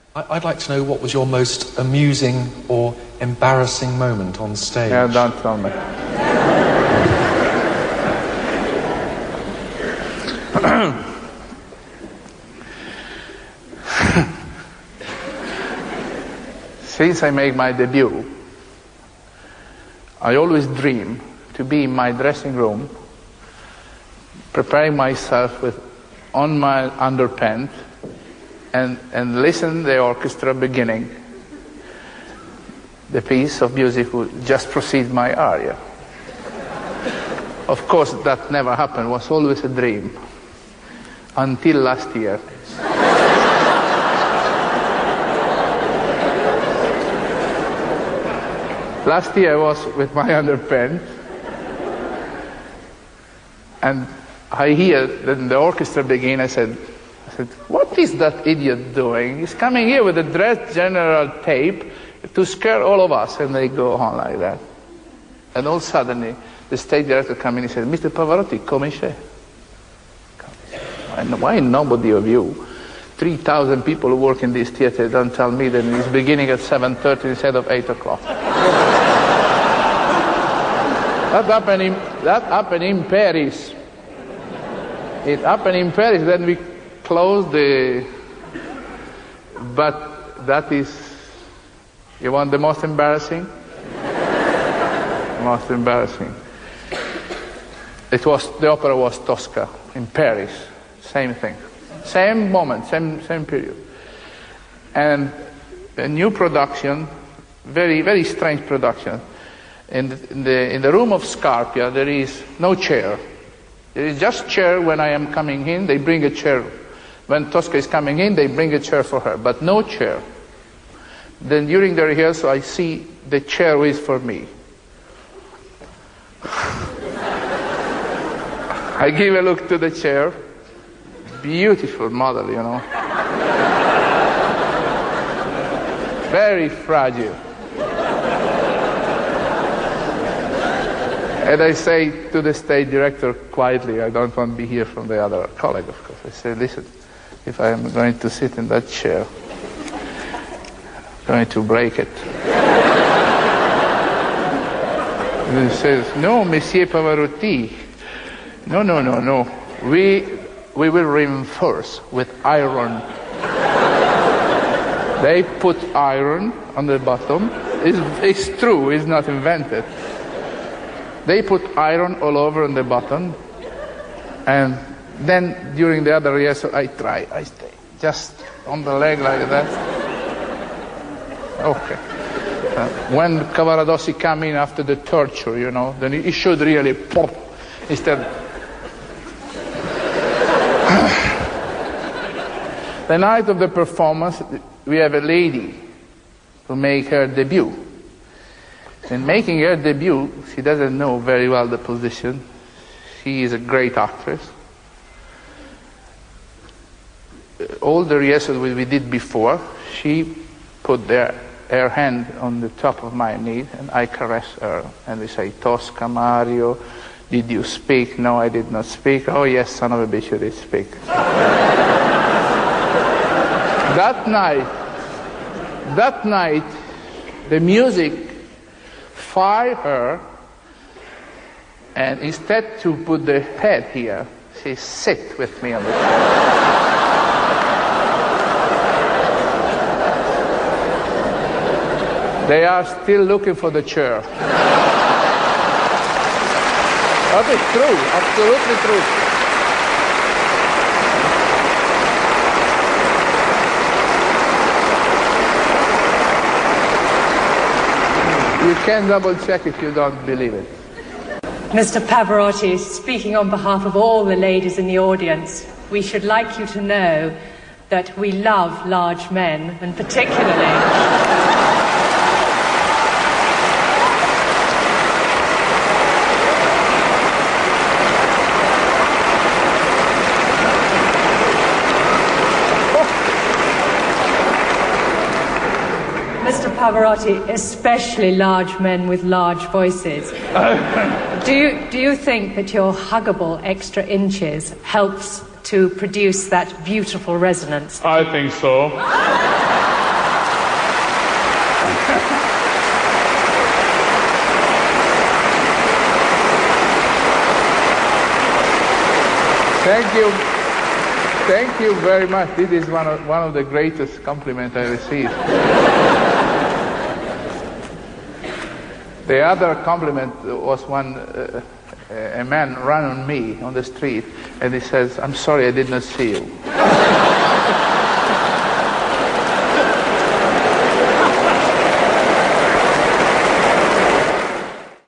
I'd like to know what was your most amusing or embarrassing moment on stage. Yeah, don't tell me. Since I made my debut, I always dream to be in my dressing room, preparing myself on my underpants, and listen the orchestra beginning the piece of music would just proceed my aria. Of course, that never happened. It was always a dream. Until last year. Last year I was with my underpants, and I hear then the orchestra begin. I said, what is that idiot doing? He's coming here with a dress general tape to scare all of us. And they go on like that. And all suddenly, the stage director came in and said, Mr. Pavarotti, come c'è? And why nobody of you, 3,000 people who work in this theater, don't tell me that it's beginning at 7:30 instead of 8 o'clock? That happened in Paris. It happened in Paris. Then we closed the... But that is... You want the most embarrassing? Most embarrassing. The opera was Tosca in Paris. Same thing. Same moment, same period. And a new production, very, very strange production. In the room of Scarpia, there is no chair. There is just chair when I am coming in. They bring a chair. When Tosca is coming in, they bring a chair for her, but no chair. Then during the rehearsal, I see the chair is for me. I give a look to the chair. Beautiful model, you know. Very fragile. And I say to the stage director quietly, I don't want to be here from the other colleague, of course. I say, listen, if I am going to sit in that chair, I'm going to break it. And he says, no, Monsieur Pavarotti. No. We will reinforce with iron. They put iron on the bottom. It's true, it's not invented. They put iron all over on the bottom, and then during the other rehearsal I stay just on the leg like that. Okay. When Cavaradossi come in after the torture, you know, then he should really pop instead. The night of the performance, we have a lady who make her debut. In making her debut, she doesn't know very well the position. She is a great actress. All the rehearsals we did before, she put her hand on the top of my knee, and I caress her. And we say, Tosca, Mario, did you speak? No, I did not speak. Oh yes, son of a bitch, you did speak. That night, the music fired her, and instead to put the head here, she sit with me on the chair. They are still looking for the chair. That is true, absolutely true. You can double check if you don't believe it. Mr. Pavarotti, speaking on behalf of all the ladies in the audience, we should like you to know that we love large men, and particularly... Pavarotti, especially large men with large voices. Do you think that your huggable extra inches helps to produce that beautiful resonance? I think so. Thank you very much. This is one of the greatest compliments I received. The other compliment was when a man ran on me on the street, and he says, "I'm sorry, I did not see you."